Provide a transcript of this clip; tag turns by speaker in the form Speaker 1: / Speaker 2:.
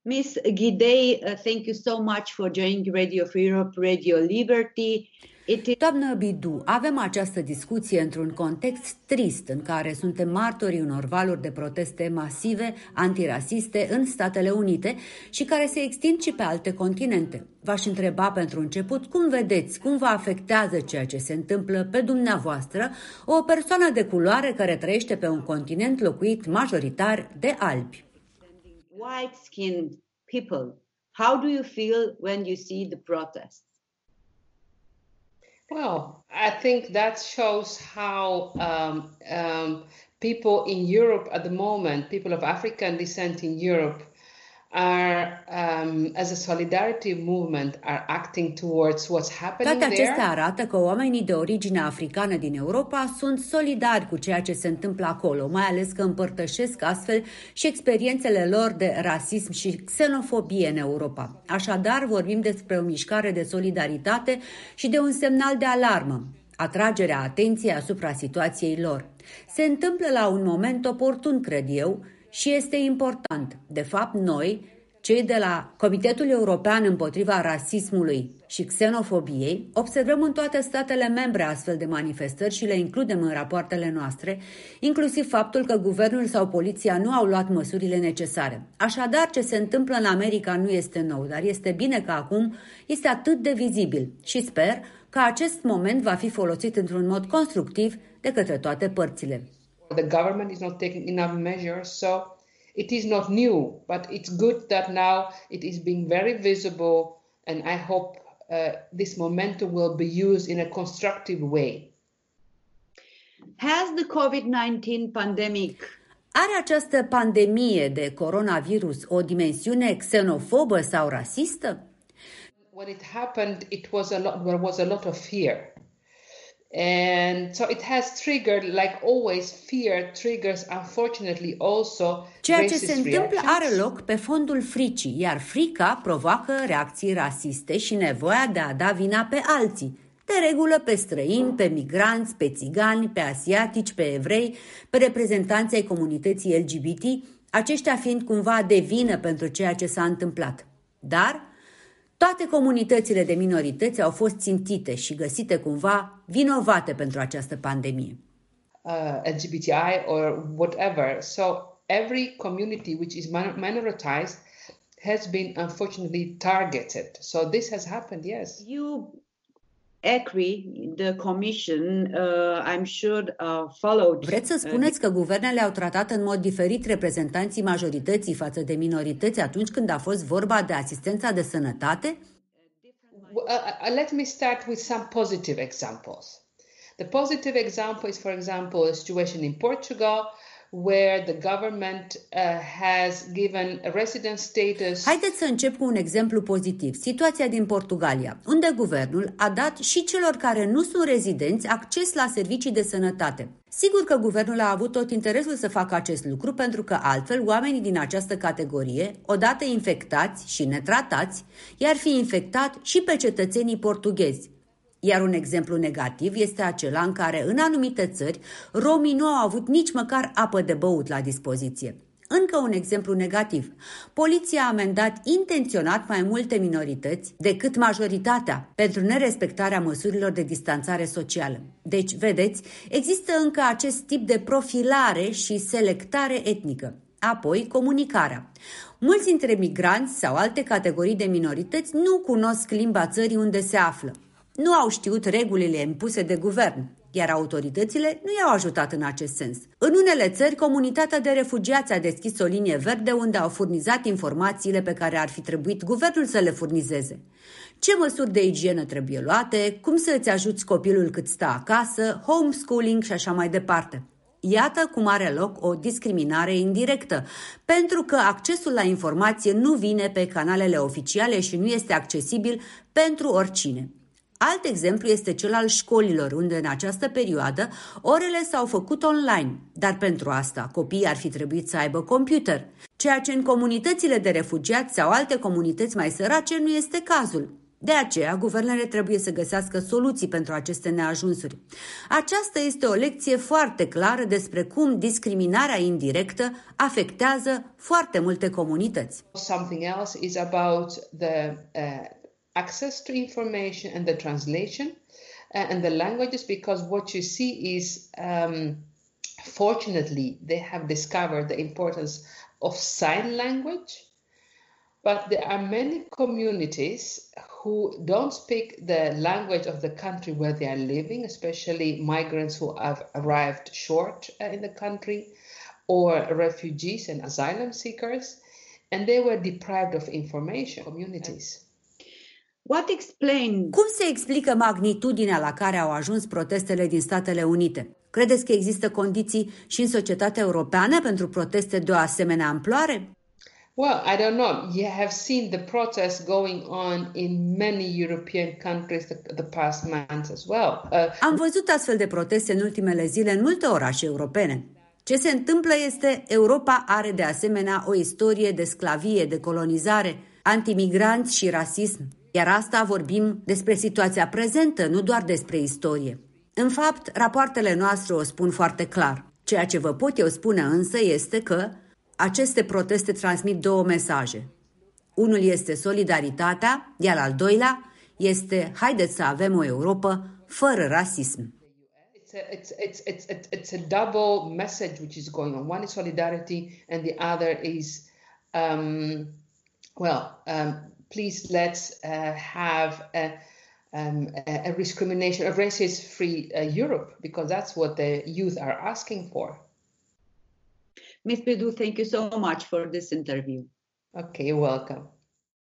Speaker 1: Miss Ghidei, thank you so much for joining Radio Free Europe, Radio Liberty.
Speaker 2: Doamnă Bidu, avem această discuție într-un context trist în care suntem martorii unor valuri de proteste masive antirasiste în Statele Unite și care se extind și pe alte continente. V-aș întreba pentru început cum vedeți, cum vă afectează ceea ce se întâmplă pe dumneavoastră, o persoană de culoare care trăiește pe un continent locuit majoritar de albi.
Speaker 1: White-skinned people, how do you feel when you see the protests?
Speaker 3: Well, I think that shows how people in Europe at the moment, people of African descent in Europe, are, as a solidarity movement, are acting towards what's happening
Speaker 2: Toate acestea
Speaker 3: there.
Speaker 2: arată că oamenii de origine africană din Europa sunt solidari cu ceea ce se întâmplă acolo, mai ales că împărtășesc astfel și experiențele lor de rasism și xenofobie în Europa. Așadar, vorbim despre o mișcare de solidaritate și de un semnal de alarmă, atragerea atenției asupra situației lor. Se întâmplă la un moment oportun, cred eu, și este important. De fapt, noi, cei de la Comitetul European împotriva rasismului și xenofobiei, observăm în toate statele membre astfel de manifestări și le includem în rapoartele noastre, inclusiv faptul că guvernul sau poliția nu au luat măsurile necesare. Așadar, ce se întâmplă în America nu este nou, dar este bine că acum este atât de vizibil și sper că acest moment va fi folosit într-un mod constructiv de către toate părțile.
Speaker 3: The government is not taking enough measures, so it is not new, but it's good that now it is being very visible, and I hope this momentum will be used in a constructive way.
Speaker 1: Has the COVID-19 pandemic
Speaker 2: Are această pandemie de coronavirus o dimensiune xenofobă sau rasistă?
Speaker 3: When it happened, there was a lot of fear. And so it has triggered, like always, fear triggers, unfortunately, also
Speaker 2: Ceea ce se întâmplă are loc pe fondul fricii, iar frica provoacă reacții rasiste și nevoia de a da vina pe alții, de regulă pe străini, pe migranți, pe țigani, pe asiatici, pe evrei, pe reprezentanții ai comunității LGBT, aceștia fiind cumva de vină pentru ceea ce s-a întâmplat. Dar toate comunitățile de minorități au fost țintite și găsite cumva vinovate pentru această pandemie.
Speaker 3: LGBTI or whatever. So every community which is minoritized has been unfortunately targeted. So this has happened, yes.
Speaker 1: you agree the commission, I'm sure, followed?
Speaker 2: Vreți să spuneți că guvernele au tratat în mod diferit reprezentanții majorității față de minorități atunci când a fost vorba de asistența de sănătate?
Speaker 3: Let me start with some positive examples. The positive example is, for example, a situation in Portugal where the government has given a resident status.
Speaker 2: Haideți să încep cu un exemplu pozitiv. Situația din Portugalia, unde guvernul a dat și celor care nu sunt rezidenți acces la servicii de sănătate. Sigur că guvernul a avut tot interesul să facă acest lucru pentru că altfel oamenii din această categorie, odată infectați și netratați, i-ar fi infectat și pe cetățenii portughezi. Iar un exemplu negativ este acela în care, în anumite țări, romii nu au avut nici măcar apă de băut la dispoziție. Încă un exemplu negativ. Poliția a amendat intenționat mai multe minorități decât majoritatea pentru nerespectarea măsurilor de distanțare socială. Deci, vedeți, există încă acest tip de profilare și selectare etnică. Apoi, comunicarea. Mulți dintre migranți sau alte categorii de minorități nu cunosc limba țării unde se află. Nu au știut regulile impuse de guvern, iar autoritățile nu i-au ajutat în acest sens. În unele țări, comunitatea de refugiați a deschis o linie verde unde au furnizat informațiile pe care ar fi trebuit guvernul să le furnizeze. Ce măsuri de igienă trebuie luate, cum să îți ajuți copilul cât stă acasă, homeschooling și așa mai departe. Iată cum are loc o discriminare indirectă, pentru că accesul la informație nu vine pe canalele oficiale și nu este accesibil pentru oricine. Alt exemplu este cel al școlilor, unde în această perioadă orele s-au făcut online, dar pentru asta copiii ar fi trebuit să aibă computer, ceea ce în comunitățile de refugiați sau alte comunități mai sărace nu este cazul. De aceea, guvernele trebuie să găsească soluții pentru aceste neajunsuri. Aceasta este o lecție foarte clară despre cum discriminarea indirectă afectează foarte multe comunități.
Speaker 3: Something else is about the access to information and the translation and the languages, because what you see is, fortunately, they have discovered the importance of sign language, but there are many communities who don't speak the language of the country where they are living, especially migrants who have arrived short in the country, or refugees and asylum seekers, and they were deprived of information. Communities.
Speaker 2: Cum se explică magnitudinea la care au ajuns protestele din Statele Unite? Credeți că există condiții și în societatea europeană pentru proteste de o asemenea amploare?
Speaker 3: Well, I don't know. You have seen the protests going on in many European countries the past months as well.
Speaker 2: Am văzut astfel de proteste în ultimele zile în multe orașe europene. Ce se întâmplă este, Europa are de asemenea o istorie de sclavie, de colonizare, antimigranți și rasism. Iar asta vorbim despre situația prezentă, nu doar despre istorie. În fapt, rapoartele noastre o spun foarte clar. Ceea ce vă pot eu spune însă este că aceste proteste transmit două mesaje. Unul este solidaritatea, iar al doilea este haideți să avem o Europă fără rasism.
Speaker 3: It's a double message which is going on. One is solidarity and the other is, please let's have a discrimination, a racist-free Europe, because that's what the youth are asking for.
Speaker 1: Ms. Bidu, thank you so much for this interview.
Speaker 3: Okay, you're welcome.